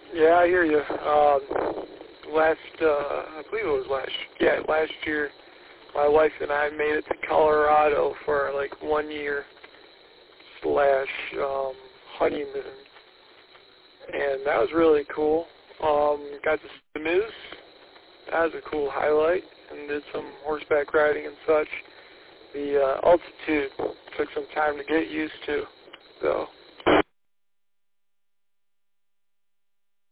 Yeah, I hear you. I believe it was last year, my wife and I made it to Colorado for like 1 year / honeymoon, and that was really cool. Got to see the moose. That was a cool highlight, and did some horseback riding and such. The altitude took some time to get used to, though.